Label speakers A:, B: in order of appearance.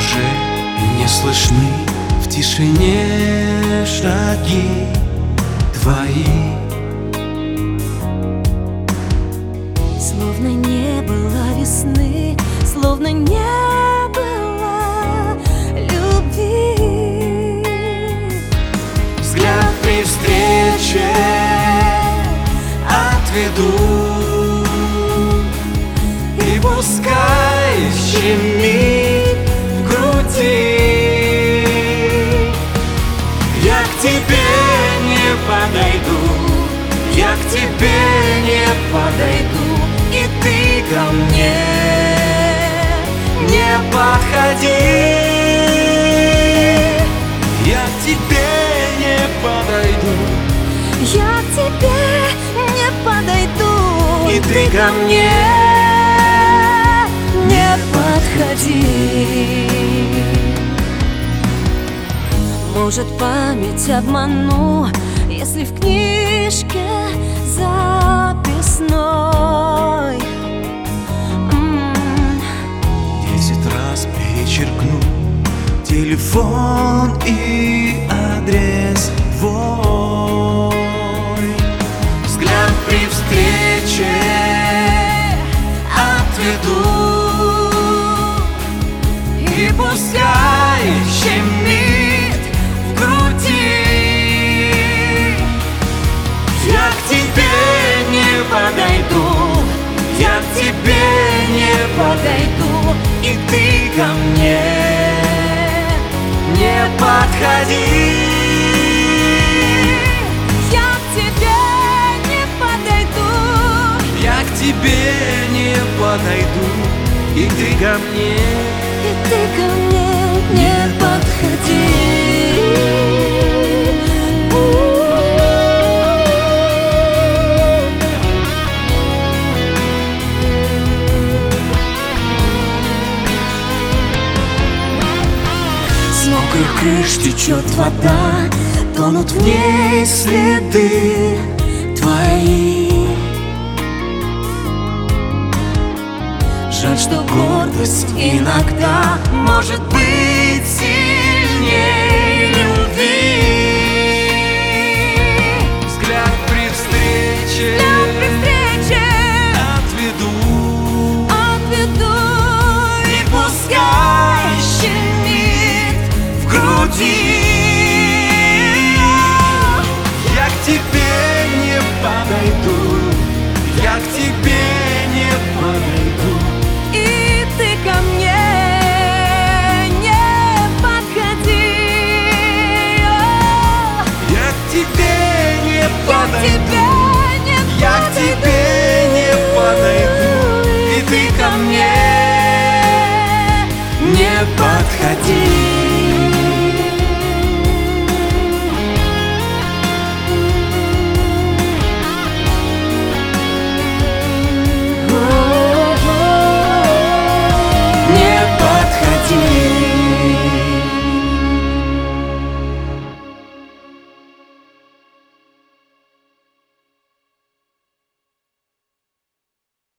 A: уже не слышны в тишине шаги твои.
B: Словно не было весны, словно не было любви.
A: Взгляд при встрече отведу, и пускай щемит в груди. Я к тебе не подойду, я к тебе не подойду, и ты ко мне не подходи. Я к тебе не подойду,
B: Я к тебе не подойду,
A: и ты ко мне
B: не подходи. Может, память обману, если в книжке записной
A: 10 раз перечеркну телефон и адрес твой. Взгляд при встрече отведу, и пускай щемит в груди. Я к тебе не подойду, я к тебе не подойду, и ты ко мне не подходи.
B: Я к тебе не подойду,
A: Я к тебе не подойду, и ты ко мне
B: и ты ко мне не подходи.
A: С мокрых крыш течет вода, тонут в ней следы твои. Жаль, что гордость иногда может быть сильнее любви. Взгляд при встрече отведу, и пускай щемит в груди. Я к тебе не подойду, я к тебе не подойду,
B: И ты ко мне не подходи.
A: я к тебе не подойду,
B: Я к тебе
A: я к тебе не подойду, и ты ко мне не подходи.